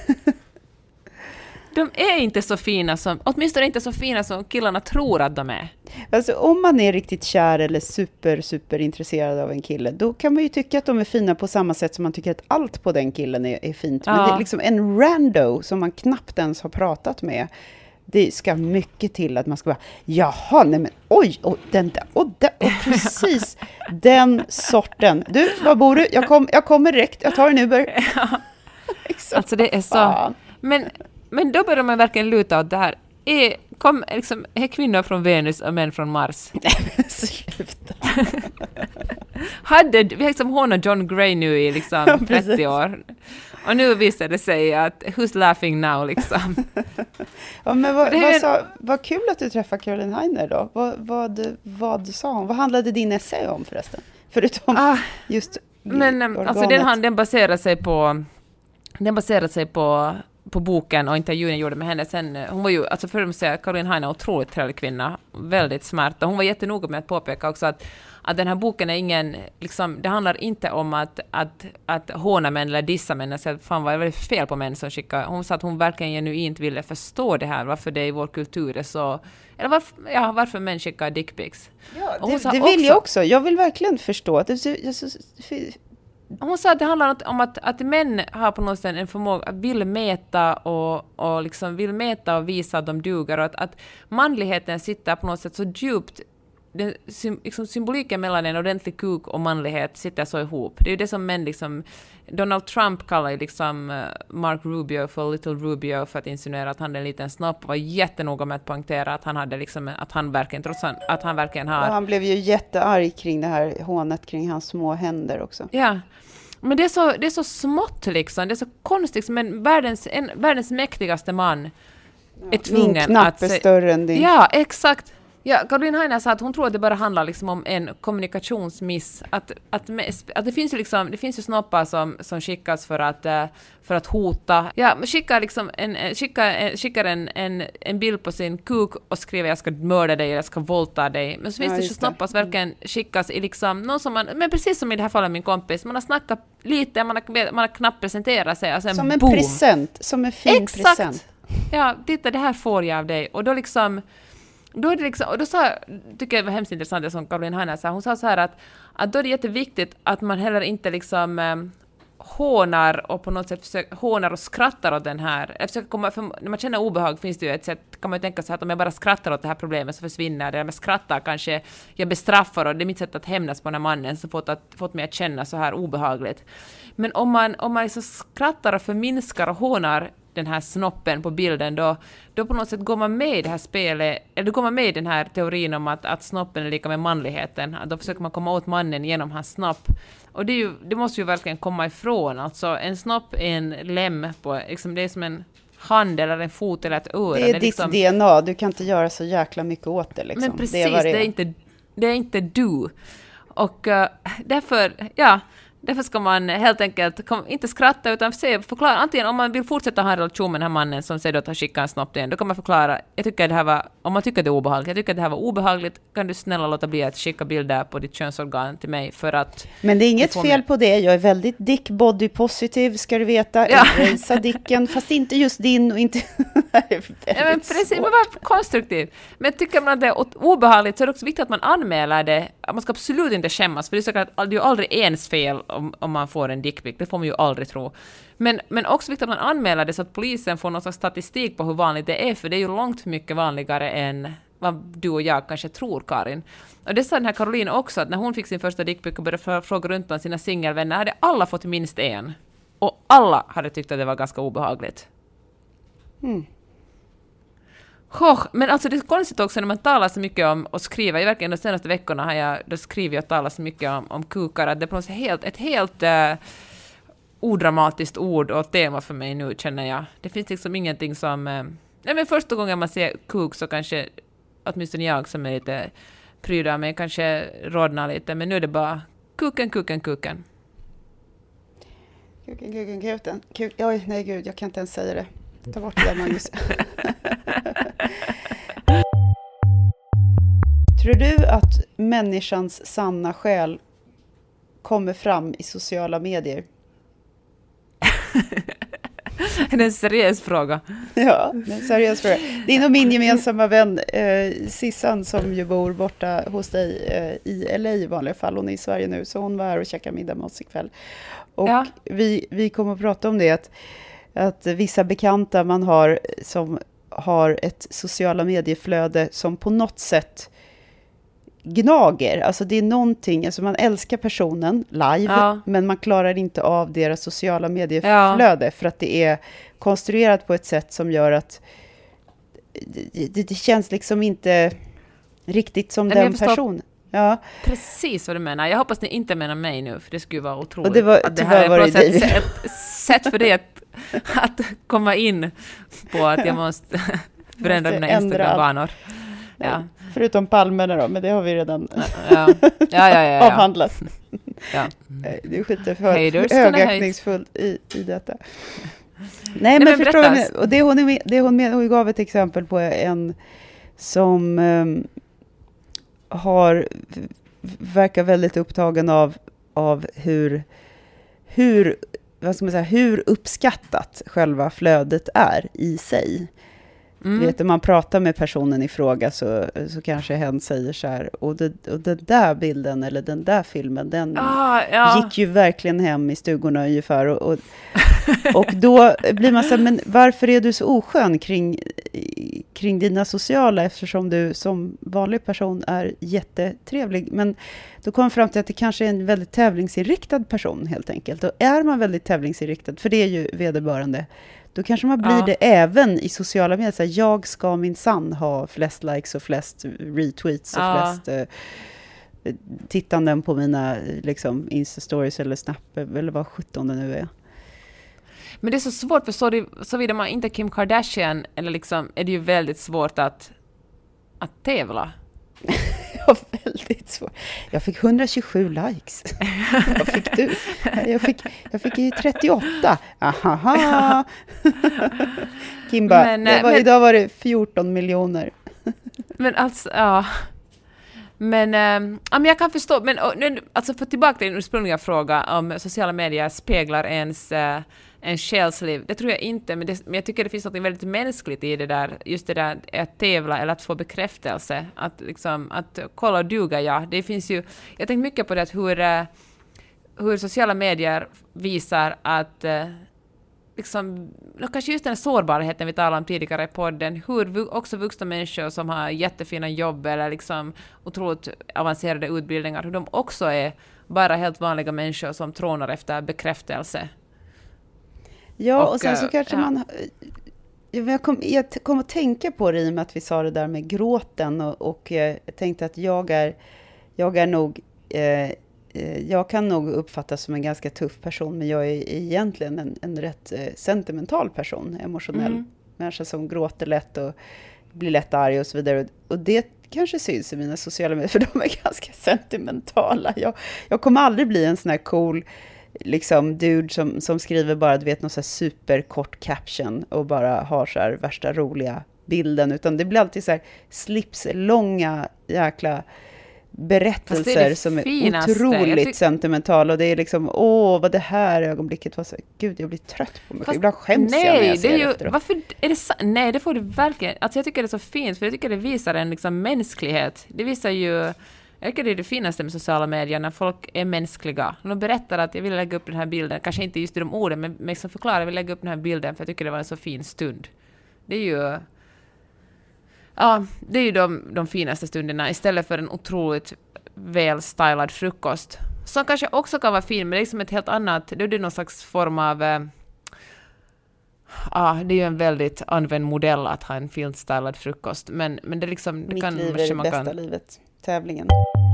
De är inte så fina som, åtminstone inte så fina som killarna tror att de är. Alltså om man är riktigt kär eller super, super intresserad av en kille, då kan man ju tycka att de är fina på samma sätt som man tycker att allt på den killen är, är fint. Ja. Men det är liksom en rando som man knappt ens har pratat med. Det ska mycket till att man ska bara, jaha, nej men oj, och den där, och, den, och precis den sorten. Du, var bor du? Jag, kom, jag kommer direkt, jag tar en Uber. Ja. Alltså det är så, fan. men... Men då börjar man verkligen luta åt det här. Är, kom, liksom, är kvinnor från Venus och män från Mars? Sluta. Hade, vi har liksom hon och John Gray nu i liksom ja, trettio år. Och nu visar det sig att who's laughing now liksom. Ja, men vad, vad, sa, vad kul att du träffade Caroline Heiner då. Vad, vad, vad sa hon? Vad handlade din essä om förresten? Förutom ah, just men organet. Alltså den, den baserar sig på den baserar sig på på boken och intervjun jag gjorde med henne sen, hon var ju, alltså för att säga, Caroline Heiner är en otroligt trevlig kvinna, väldigt smart, och hon var jättenoga med att påpeka också att, att den här boken är ingen, liksom, det handlar inte om att, att, att håna män eller dissa män, så fan vad är väldigt fel på män som skickar, hon sa att hon verkligen genuint ville förstå det här, varför det i vår kultur är så, eller varför, ja, varför män skickar dickpics. Ja, det, det vill också, jag också, jag vill verkligen förstå att det, jag, så, hon sa att det handlar om att, att män har på något sätt en förmåga att vill mäta och, och liksom vill mäta och visa att de duger, och att, att manligheten sitter på något sätt så djupt, den, liksom symboliken mellan en ordentlig kuk och manlighet sitter så ihop. Det är ju det som män liksom, Donald Trump kallar ju liksom Mark Rubio för Little Rubio för att insinuera att han är en liten snopp, var jättenoga med att poängtera att han hade liksom, att han verkligen, trots att han verkligen har... Och han blev ju jättearg kring det här hånet kring hans små händer också. Ja. Men det är så, det är så smått liksom, det är så konstigt, men världens, en, världens mäktigaste man är tvungen min knapp att... är större än din. Ja, exakt. Ja, Caroline Heiner sa att hon tror att det bara handlar liksom om en kommunikationsmiss. Att, att, att det finns ju liksom, det finns ju snoppar som, som skickas för att, för att hota. Ja, skickar liksom en, skickar, skickar en, en, en bild på sin kuk och skriver jag ska mörda dig, jag ska våldta dig. Men så finns ja, det ju snoppar som verkligen skickas i liksom, någon som man, men precis som i det här fallet min kompis, man har snackat lite, man har, man har knappt presenterat sig. Alltså en som en boom. present, som en fin Exakt. present. Ja, titta, det här får jag av dig. Och då liksom... Då är det liksom, och då sa, tycker jag det var hemskt intressant det som Caroline Heiner sa. Hon sa så här att, att då är det jätteviktigt att man heller inte liksom eh, hånar och på något sätt försöker, hånar och skrattar åt den här. Försöker komma, för när man känner obehag finns det ju ett sätt, kan man ju tänka sig att om jag bara skrattar åt det här problemet så försvinner det. Om jag skrattar kanske jag bestraffar, och det är mitt sätt att hämnas på den här mannen som fått, att, fått mig att känna så här obehagligt. Men om man, om man liksom skrattar och förminskar och hånar den här snoppen på bilden, då, då på något sätt går man med i det här spelet, eller då går man med i den här teorin om att, att snoppen är lika med manligheten. Då försöker man komma åt mannen genom hans snopp. Och det, är ju, det måste ju verkligen komma ifrån. Alltså en snopp är en lem på, liksom, det är som en hand eller en fot eller ett öra. Det är, det är ditt liksom D N A, du kan inte göra så jäkla mycket åt det. Liksom. Men precis, det är, det är. Det är inte, det är inte du. Och uh, därför, ja, därför ska man helt enkelt kom, inte skratta utan se, förklara. Antingen om man vill fortsätta ha en relation med den här mannen som säger att han skickar en snopp till en, då kan man förklara, jag tycker det här var, om man tycker det är obehagligt, jag tycker det här var obehagligt, kan du snälla låta bli att skicka bilder på ditt könsorgan till mig för att... Men det är inget fel med på det, jag är väldigt dick body positive, ska du veta, ja. Erasa dicken, fast inte just din och inte... ja, men precis, men var konstruktiv. Men tycker man att det är obehagligt så är det också viktigt att man anmäler det, man ska absolut inte skämmas, för det är säkert att det är ju aldrig ens fel om, om man får en dickpic, det får man ju aldrig tro. Men, men också viktigt att man anmäler det så att polisen får någon slags statistik på hur vanligt det är, för det är ju långt mycket vanligare än vad du och jag kanske tror, Karin. Och det sa den här Caroline också, att när hon fick sin första dickpic och började fråga runt bland sina singelvänner hade alla fått minst en. Och alla hade tyckt att det var ganska obehagligt. Mm. Oh, men alltså det är konstigt också när man talar så mycket om och skriver, i verkligen de senaste veckorna har jag då skrivit och talat så mycket om, om kukar, att det är på något sätt helt, ett helt uh, odramatiskt ord och tema för mig nu, känner jag. Det finns liksom ingenting som... Uh, nej, men första gången man ser kuk så kanske, åtminstone jag som är lite prydar mig, kanske rodnar lite, men nu är det bara kuken, kuken, kuken. Kuken, kuken, kuken. Kuk, oj, nej gud, jag kan inte ens säga det. Ta bort det där, Magnus. Tror du att människans sanna själ kommer fram i sociala medier? Det är en seriös fråga. Ja, det är en seriös fråga. Din och min gemensamma vän eh, Sissan som ju bor borta hos dig eh, i L A i vanliga fall. Hon är i Sverige nu, så hon var här och käkade middag med oss ikväll. Och ja. vi, vi kommer att prata om det, att, att vissa bekanta man har som har ett sociala medieflöde som på något sätt gnager. Alltså det är någonting, alltså man älskar personen live, ja. Men man klarar inte av deras sociala medieflöde, ja. För att det är konstruerat på ett sätt som gör att det, det, det känns liksom inte riktigt som men den personen. Ja. Precis vad du menar. Jag hoppas ni inte menar mig nu, för det skulle vara otroligt. Och det var, att det här är ett sätt, ett sätt för dig att, att komma in på att jag måste förändra mina Instagram-banor. Ja. Förutom palmerna då, men det har vi redan ja. Ja, ja, ja, ja. avhandlat. Ja. Du skiter för högaktningsfullt i, i detta. Nej, men, men förstår du, och det hon, är med, det hon, med, hon gav ett exempel på en som um, har verkar väldigt upptagen av, av hur, hur, vad ska man säga, hur uppskattat själva flödet är i sig. Mm. Vet du, man pratar med personen i fråga så, så kanske hen säger så här, och, det, och den där bilden eller den där filmen, den ah, ja. gick ju verkligen hem i stugorna ungefär. Och, och, och då blir man så här, men varför är du så oskön kring, kring dina sociala, eftersom du som vanlig person är jättetrevlig. Men då kom fram till att det kanske är en väldigt tävlingsinriktad person helt enkelt. Och är man väldigt tävlingsinriktad, för det är ju vederbörande, då kanske man blir ja. det även i sociala medier. Så här, jag ska minsann ha flest likes och flest retweets och ja. flest eh, tittanden på mina liksom, Insta-stories eller Snap eller vad sjutton det nu är. Men det är så svårt, för så, det, så vidare man inte Kim Kardashian eller liksom, är det ju väldigt svårt att, att tävla. Ja, väldigt svårt. Jag fick hundratjugosju likes. Vad fick du? Jag fick, jag fick ju trettioåtta. Ahaha. Kim bara, men, var, men, idag var det fjorton miljoner. Men alltså, ja. Men, ähm, men jag kan förstå, men alltså för tillbaka till den ursprungliga fråga om sociala medier speglar ens äh, en själsliv. Det tror jag inte, men, det, men jag tycker det finns något väldigt mänskligt i det där, just det där att tävla eller att få bekräftelse, att liksom, att kolla och duga, ja. Det finns ju, jag tänkte mycket på det, att hur, äh, hur sociala medier visar att äh, liksom, kanske just den sårbarheten vi talade om tidigare i podden, hur också vuxna människor som har jättefina jobb eller liksom otroligt avancerade utbildningar, hur de också är bara helt vanliga människor som trånar efter bekräftelse. Ja, och, och sen så kanske ja. man... Jag kom, jag kom att tänka på det i och med att vi sa det där med gråten. Och, och jag tänkte att jag är, jag är nog... Eh, jag kan nog uppfattas som en ganska tuff person, men jag är egentligen en, en rätt eh, sentimental person. Emotionell mm. människa som gråter lätt och blir lätt arg och så vidare. Och det kanske syns i mina sociala medier, för de är ganska sentimentala. Jag, jag kommer aldrig bli en sån här cool... liksom dude som, som skriver bara, du vet, någon så här superkort caption och bara har så här värsta roliga bilden, utan det blir alltid så här slipslånga jäkla berättelser är som är finaste. otroligt tyck- sentimentala, och det är liksom, åh, vad det här ögonblicket var så, gud, jag blir trött på mig. Fast, ibland skäms nej, jag när jag ser det. Är ju, varför är det så, nej, det får du verkligen, alltså jag tycker det är så fint, för jag tycker det visar en liksom mänsklighet. Det visar ju, jag tycker det är det finaste med sociala medier, när folk är mänskliga. De berättar att jag vill lägga upp den här bilden, kanske inte just i de orden, men liksom förklara, jag vill lägga upp den här bilden för jag tycker det var en så fin stund. Det är ju, ja, det är ju de, de finaste stunderna, istället för en otroligt välstylad frukost. Som kanske också kan vara fin, men det är liksom ett helt annat, det är ju någon slags form av, eh, ja, det är ju en väldigt använd modell att ha en finstylad frukost, men, men det liksom... Det Mitt kan, liv är det man bästa kan, livet. Tävlingen.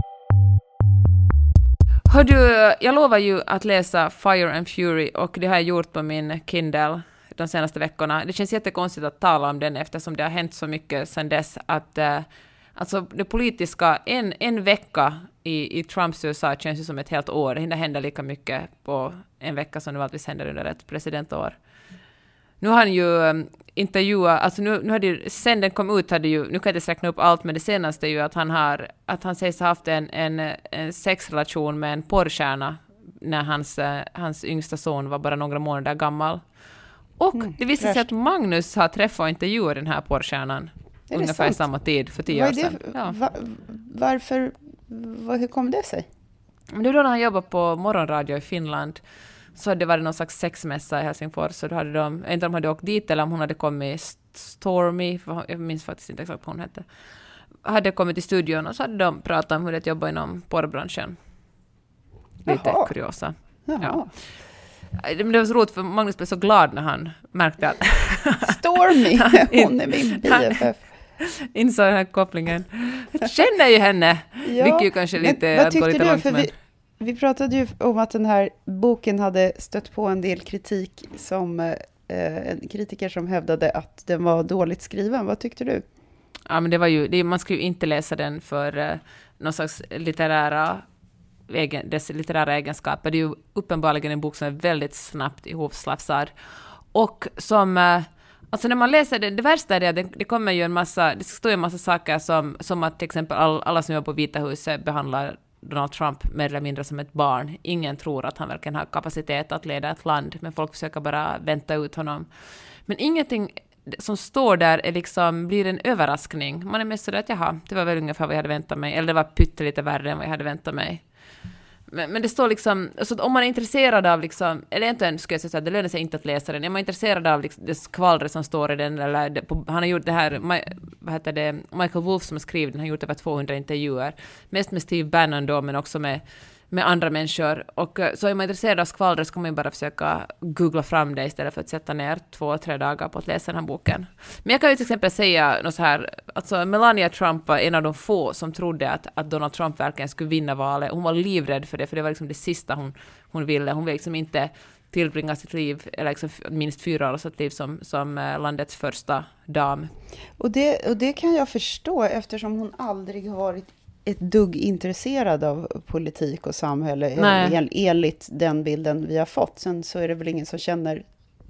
Hör du, jag lovar ju att läsa Fire and Fury, och det har jag gjort på min Kindle de senaste veckorna. Det känns jättekonstigt att tala om den eftersom det har hänt så mycket sedan dess att eh, alltså det politiska, en, en vecka i, i Trumps U S A känns ju som ett helt år. Det hinner hända lika mycket på en vecka som det alltid händer under ett presidentår. Nu har han ju um, intervjuat, alltså nu, nu hade ju, sen den kom ut hade ju, nu kan jag inte räkna upp allt, men det senaste är ju att han har, att han sägs ha haft en, en, en sexrelation med en porrstjärna när hans, uh, hans yngsta son var bara några månader gammal. Och mm, det visade sig att Magnus har träffat och intervjuat den här porrstjärnan ungefär i samma tid, för tio år sedan. Ja. Va, varför, va, hur kom det sig? Men det var då när han jobbade på morgonradio i Finland. Så det var någon slags sexmässa i Helsingfors. Så då hade de, inte om de hade åkt dit eller om hon hade kommit Stormy, jag minns faktiskt inte exakt vad hon hette, hade kommit till studion och så hade de pratat om hur det jobbar inom porrbranschen. Lite Jaha. kuriosa. Jaha. Ja. Det var så roligt för Magnus blev så glad när han märkte att Stormy, hon är min B F F. Insåg den här kopplingen. Jag känner ju henne. Ja, vilket ju kanske lite vad tyckte lite du? långt, för men... vi, vi pratade ju om att den här boken hade stött på en del kritik, som eh, en kritiker som hävdade att den var dåligt skriven. Vad tyckte du? Ja, men det var ju, det, man skulle ju inte läsa den för eh, någon slags litterära egen, dess litterära egenskaper. Det är ju uppenbarligen en bok som är väldigt snabbt ihopslafsad. Och som, eh, alltså när man läser det, det värsta är det, det, det kommer ju en massa, det står ju en massa saker som, som att till exempel all, alla som jobbar på Vita huset behandlar Donald Trump mer eller mindre som ett barn. Ingen tror att han verkligen har kapacitet att leda ett land, men folk försöker bara vänta ut honom. Men ingenting som står där är liksom, blir en överraskning. Man är mest sådär att jaha, det var väl ungefär vad jag hade väntat mig, eller det var pyttelite värre än vad jag hade väntat mig. Men, men det står liksom, så om man är intresserad av liksom, eller inte än, skulle jag säga att det lönar sig inte att läsa den. Är man intresserad av liksom, det skvallre som står i den, eller det, på, han har gjort det här, vad heter det, Michael Wolff som har skrivit den, har gjort över tvåhundra intervjuer, mest med Steve Bannon då, men också med, med andra människor. Och så är man intresserad av skvallre så kan man ju bara försöka googla fram det istället för att sätta ner två, tre dagar på att läsa den här boken. Men jag kan ju till exempel säga något så här, alltså Melania Trump var en av de få som trodde att, att Donald Trump verkligen skulle vinna valet. Hon var livrädd för det, för det var liksom det sista hon, hon ville. Hon ville liksom inte tillbringa sitt liv, eller liksom minst fyra år av sitt liv som, som landets första dam. Och det, och det kan jag förstå, eftersom hon aldrig har varit ett dugg intresserad av politik och samhälle, en, enligt den bilden vi har fått. Sen så är det väl ingen som känner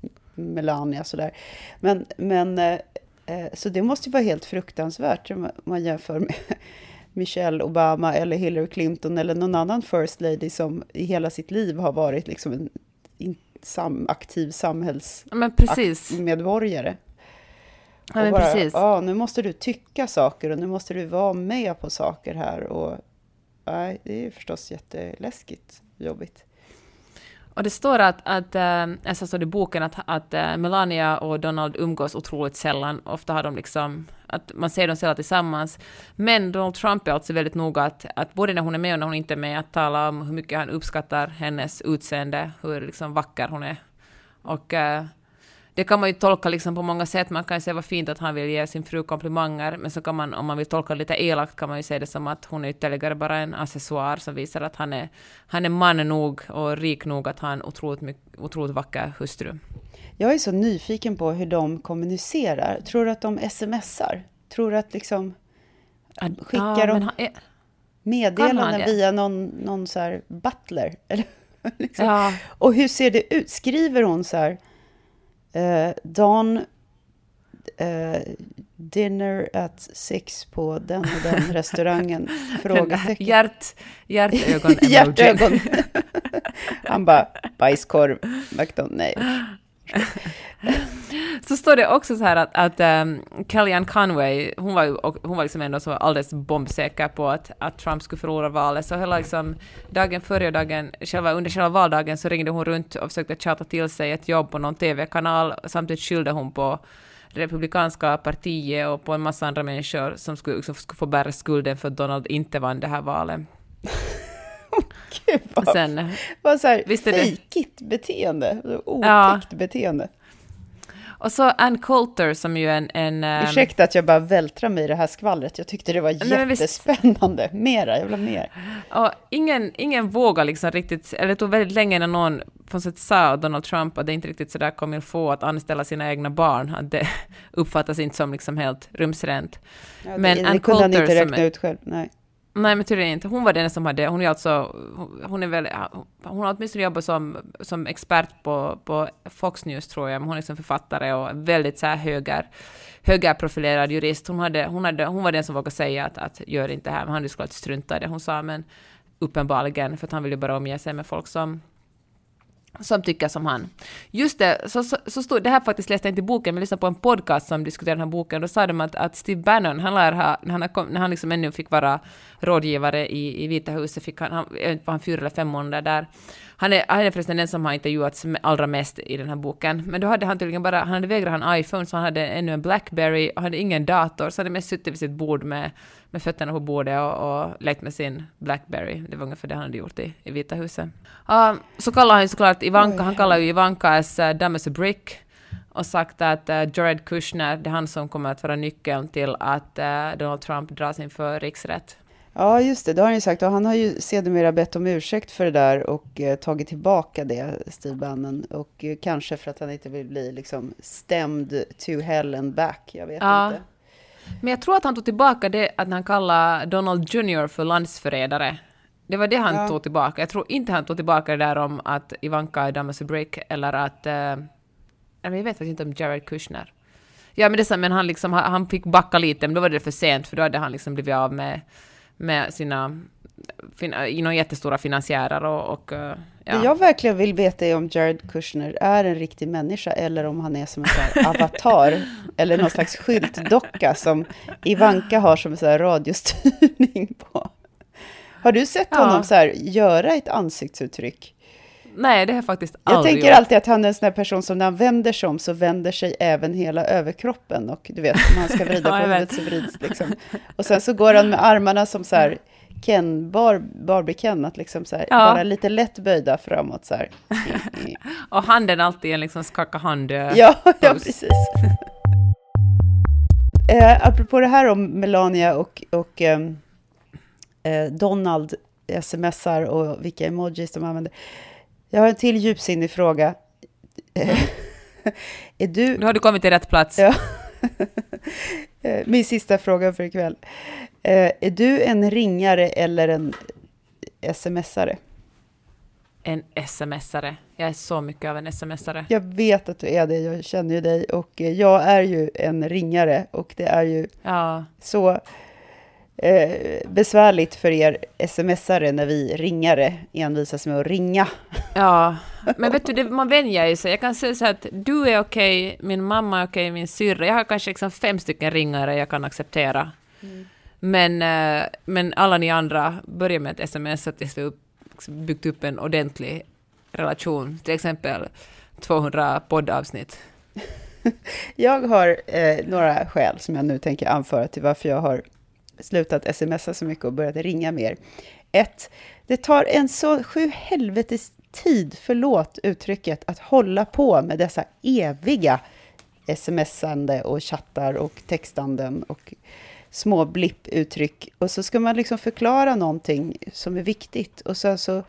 Melania sådär. Men, men eh, så det måste ju vara helt fruktansvärt om man jämför med Michelle Obama eller Hillary Clinton eller någon annan first lady som i hela sitt liv har varit liksom en in, sam, aktiv samhällsmedborgare. Ja, men bara, precis. Ja, nu måste du tycka saker och nu måste du vara med på saker här. Och, nej, det är ju förstås jätteläskigt, jobbigt. Och det står att, att alltså står det i boken att, att Melania och Donald umgås otroligt sällan. Ofta har de liksom, att man ser dem sällan tillsammans. Men Donald Trump är alltså väldigt noga att, att både när hon är med och när hon inte är med, att tala om hur mycket han uppskattar hennes utseende, hur liksom vacker hon är. Och uh, det kan man ju tolka liksom på många sätt. Man kan ju säga vad fint att han vill ge sin fru komplimanger, men så kan man, om man vill tolka lite elakt, kan man ju säga det som att hon är ytterligare bara en accessoar som visar att han är, han är man nog och rik nog att ha en otroligt, mycket, otroligt vacker hustru. Jag är så nyfiken på hur de kommunicerar. Tror du att de smsar? Tror du att liksom skickar ja, de är, meddelanden via någon, någon så här butler? Eller, liksom. Ja. Och hur ser det ut? Skriver hon så här Uh, Don uh, dinner at six på den och den restaurangen, frågetecken. Hjärt, hjärtögon emoji. Hjärtögon. Han bara, bajskorv, McDonald's, nej. Så står det också så här att, att um, Kellyanne Conway, hon var ju hon var liksom ändå så alldeles bombsäker på att, att Trump skulle förlora valet. Så hela liksom dagen före och dagen, själva, under själva valdagen så ringde hon runt och försökte tjata till sig ett jobb på någon tv-kanal. Samtidigt skyllde hon på republikanska partiet och på en massa andra människor som skulle, liksom, skulle få bära skulden för att Donald inte vann det här valet. Gud, vad, Sen, vad så här fejkigt beteende, otäckt ja. beteende. Och så Ann Coulter som ju en... en Ursäkta att jag bara vältrar mig i det här skvallret. Jag tyckte det var jättespännande. Mera, jag vill ha mer. Och ingen, ingen vågar liksom riktigt... Eller det tog väldigt länge när någon på sätt sa Donald Trump att det inte riktigt sådär kommer få att anställa sina egna barn. Att det uppfattas inte som liksom helt rumsrent. Ja, det, men det, Ann det kunde Coulter han inte räkna är, ut själv, nej. Nej, men tydligen inte. Hon var den som hade... Hon är alltså... Hon är väl... Hon har åtminstone jobbat som, som expert på, på Fox News, tror jag. Men hon är liksom författare och väldigt så här höger, högerprofilerad jurist. Hon, hade, hon, hade, hon var den som vågade säga att, att gör inte det här. Men han hade såklart struntat det. Hon sa, men uppenbarligen. För att han ville bara omge sig med folk som... som tycker som han. Just det, så, så, så stod, det här faktiskt läste jag inte i boken, men lyssnade på en podcast som diskuterade den här boken. Då sa de att, att Steve Bannon, han lär ha, när han, kom, när han liksom ännu fick vara rådgivare i, i Vita huset, fick han, han, var han fyra eller fem månader där. Han är, han är förresten den som har intervjuats allra mest i den här boken. Men då hade han tydligen bara, han hade vägrat han iPhone, så han hade ännu en Blackberry och hade ingen dator, så han hade mest suttit vid sitt bord med, med fötterna på bordet och, och lekt med sin Blackberry. Det var ungefär det han hade gjort i, i Vita huset. Uh, så kallar han såklart Ivanka, han kallar ju Ivanka as uh, dumb as a brick och sagt att uh, Jared Kushner, det är han som kommer att vara nyckeln till att uh, Donald Trump dras inför riksrätt. Ja, just det. Det har han ju sagt. Och han har ju sedermera bett om ursäkt för det där och eh, tagit tillbaka det, Steve Bannon. Och eh, kanske för att han inte vill bli liksom stämd to hell and back. Jag vet ja. inte. Men jag tror att han tog tillbaka det att han kallar Donald junior för landsförrädare. Det var det han ja. tog tillbaka. Jag tror inte han tog tillbaka det där om att Ivanka är dumb as a brick eller att... Eh, jag vet faktiskt inte om Jared Kushner. Ja, men, det, men han, liksom, han fick backa lite, men då var det för sent, för då hade han liksom blivit av med... med sina inom jättestora finansiärer och, och ja. Det jag verkligen vill veta är om Jared Kushner är en riktig människa eller om han är som en sån här avatar eller någon slags skyltdocka som Ivanka har som en sån här radiostyrning på. Har du sett honom ja. så här göra ett ansiktsuttryck? Nej, det har faktiskt aldrig Jag tänker gjort. alltid att han är en sån här person som när han vänder sig om så vänder sig även hela överkroppen. Och du vet, när han ska vrida på ja, huvudet så vrids liksom. Och sen så går han med armarna som så här Ken, bar, Barbie Ken, att liksom så här, ja. bara lite lätt böjda framåt så här. Och handen alltid en liksom skaka hand. Ja, ja, precis. eh, apropå det här om Melania och, och eh, Donald smsar och vilka emojis de använder. Jag har en till djupsinnig fråga. Är du... Nu har du kommit till rätt plats. Ja. Min sista fråga för ikväll. Är du en ringare eller en smsare? En smsare. Jag är så mycket av en smsare. Jag vet att du är det. Jag känner ju dig. Och jag är ju en ringare. Och det är ju ja. så... Eh, besvärligt för er smsare när vi ringare envisas med att ringa. Ja, men vet du, det, man vänjer ju sig. Jag kan säga så att du är okej, min mamma är okej, min syrra. Jag har kanske liksom fem stycken ringare jag kan acceptera. Mm. Men, eh, men alla ni andra börjar med ett sms att jag har byggt upp en ordentlig relation. Till exempel tvåhundra poddavsnitt. Jag har eh, några skäl som jag nu tänker anföra till varför jag har slutat smsa så mycket och börjat ringa mer. Ett, det tar en så sju helvetes tid, förlåt uttrycket, att hålla på med dessa eviga smsande och chattar och textanden och små blipputtryck. Och så ska man liksom förklara någonting som är viktigt. Och så, så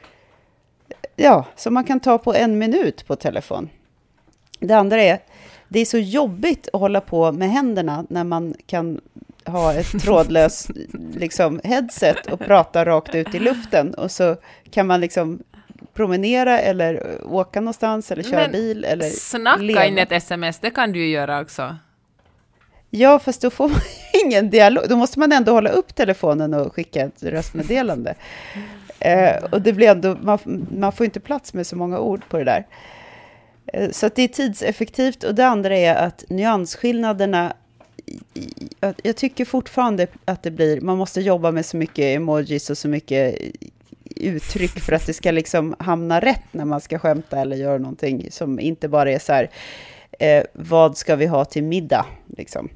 ja, som man kan ta på en minut på telefon. Det andra är, det är så jobbigt att hålla på med händerna när man kan ha ett trådlöst liksom, headset och prata rakt ut i luften. Och så kan man liksom promenera eller åka någonstans eller köra Men bil. Eller snacka leva. in ett sms, det kan du ju göra också. Ja, fast då får man ingen dialog. Då måste man ändå hålla upp telefonen och skicka ett röstmeddelande. Eh, och det blir ändå, man, man får inte plats med så många ord på det där. Eh, så att det är tidseffektivt. Och det andra är att nyansskillnaderna, jag, jag tycker fortfarande att det blir, man måste jobba med så mycket emojis och så mycket uttryck för att det ska liksom hamna rätt när man ska skämta eller göra någonting som inte bara är så här, eh, vad ska vi ha till middag liksom.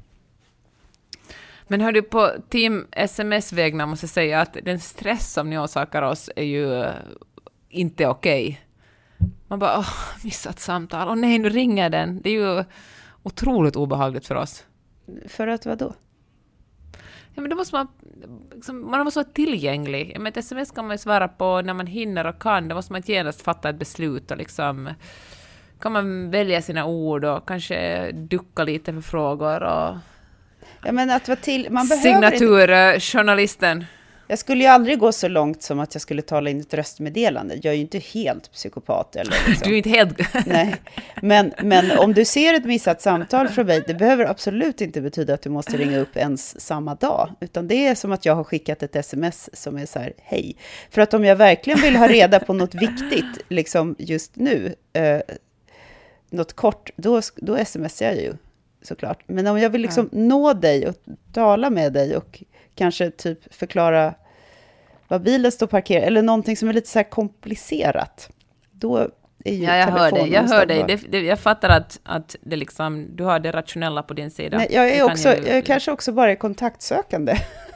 Men hör du, på Team S M S-vägnar måste jag säga att den stress som ni orsakar oss är ju inte okej. Man bara, åh, missat samtal. Åh nej, nu ringer den. Det är ju otroligt obehagligt för oss. För att vad då? Ja, men då måste man, liksom, man måste vara tillgänglig. Men ett sms kan man ju svara på när man hinner och kan. Då måste man inte genast fatta ett beslut och liksom kan man välja sina ord och kanske ducka lite för frågor och ja, men att vara till, man signaturjournalisten. Inte... Jag skulle ju aldrig gå så långt som att jag skulle tala in ett röstmeddelande. Jag är ju inte helt psykopat. Eller liksom. Du är inte helt... Nej. Men, men om du ser ett missat samtal från mig, det behöver absolut inte betyda att du måste ringa upp ens samma dag. Utan det är som att jag har skickat ett sms som är så här, hej. För att om jag verkligen vill ha reda på något viktigt, liksom just nu, eh, något kort, då, då smsar jag ju såklart. Men om jag vill liksom ja. nå dig och tala med dig och kanske typ förklara vad bilen står parkerad eller någonting som är lite så här komplicerat. Då är ju ja, jag hör dig. Jag hör dig. Det, det, jag fattar att, att det liksom, du har det rationella på din sida. Nej, jag är också, ju... jag är kanske också bara kontaktsökande.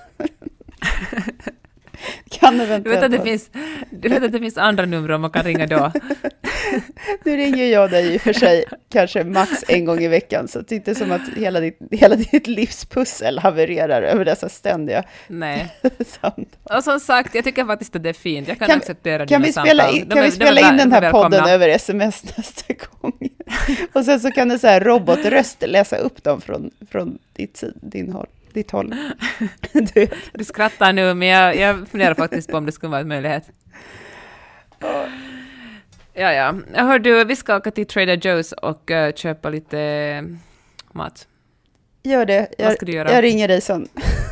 Kan du, vet att det finns, du vet att det finns andra nummer om man kan ringa då. Nu ringer jag dig i och för sig kanske max en gång i veckan. Så det är inte som att hela ditt, hela ditt livspussel havererar över dessa ständiga. Nej. Och som sagt, jag tycker faktiskt att det är fint. Jag kan, kan acceptera kan dina vi spela samtal. in, Kan är, vi spela in den här podden över sms nästa gång? Och sen så kan du så här robotröst läsa upp dem från, från ditt, din håll. Ditt håll. Du, du skrattar nu, men jag, jag funderar faktiskt på om det skulle vara en möjlighet. Ja, ja. Jag hör du, vi ska åka till Trader Joe's och uh, köpa lite uh, mat. Gör det. Jag, Vad ska du göra? Jag ringer dig sen.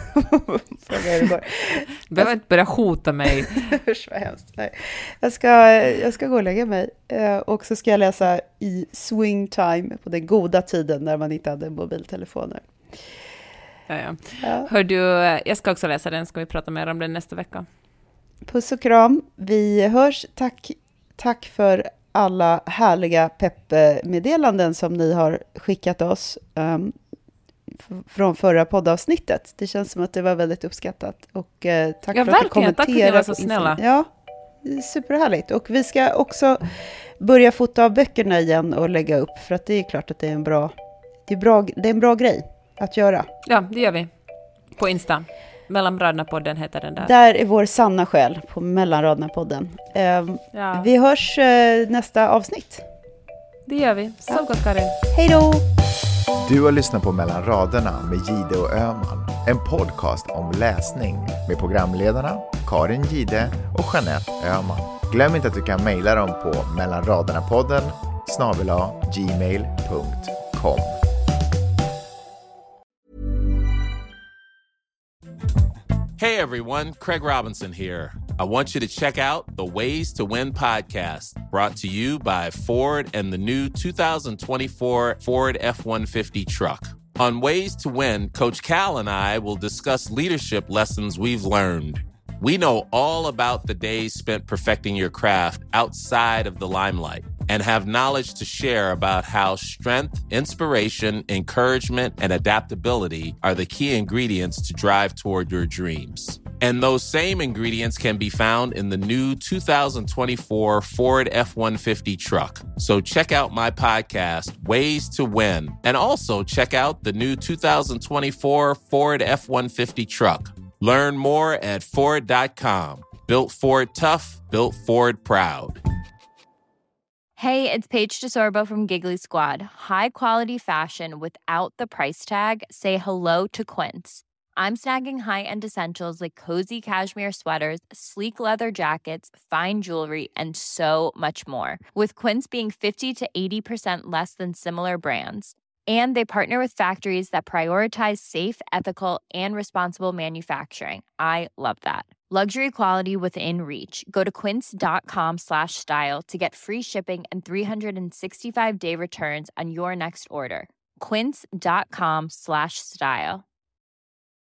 Du behöver inte börja hota mig. Usch, vad hemskt. Nej. Jag, ska, jag ska gå och lägga mig. Uh, och så ska jag läsa i Swing Time på den goda tiden när man inte hade mobiltelefoner. Ja, ja. Ja. Hör du, jag ska också läsa den. Ska vi prata mer om den nästa vecka? Puss och kram. Vi hörs. Tack, tack för alla härliga peppmeddelanden som ni har skickat oss um, f- från förra poddavsnittet. Det känns som att det var väldigt uppskattat. Och uh, tack ja, för att du kommenterade. Tack för att ni var så snälla. Ja, superhärligt. Och vi ska också börja fota av böckerna igen och lägga upp. För att det är klart att det är en bra, det är bra, det är en bra grej att göra. Ja, det gör vi. På Insta. Mellanraderna-podden heter den där. Där är vår sanna själ på Mellanraderna-podden. Um, ja. Vi hörs uh, nästa avsnitt. Det gör vi. Så ja. Gott, Karin. Hej då! Du har lyssnat på Mellanraderna med Gide och Öman. En podcast om läsning med programledarna Karin Gide och Jeanette Öman. Glöm inte att du kan mejla dem på mellanradernapodden snabel-a gmail punkt com. Hey everyone, Craig Robinson here. I want you to check out the Ways to Win podcast, brought to you by Ford and the new two thousand twenty-four Ford F one fifty truck. On Ways to Win, Coach Cal and I will discuss leadership lessons we've learned. We know all about the days spent perfecting your craft outside of the limelight and have knowledge to share about how strength, inspiration, encouragement, and adaptability are the key ingredients to drive toward your dreams. And those same ingredients can be found in the new two thousand twenty-four Ford F one fifty truck. So check out my podcast, Ways to Win, and also check out the new two thousand twenty-four Ford F one fifty truck. Learn more at Ford dot com. Built Ford tough, built Ford proud. Hey, it's Paige DeSorbo from Giggly Squad. High quality fashion without the price tag. Say hello to Quince. I'm snagging high-end essentials like cozy cashmere sweaters, sleek leather jackets, fine jewelry, and so much more. With Quince being fifty to eighty percent less than similar brands. And they partner with factories that prioritize safe, ethical, and responsible manufacturing. I love that. Luxury quality within reach. Go to quince.com slash style to get free shipping and three sixty-five day returns on your next order. Quince.com slash style.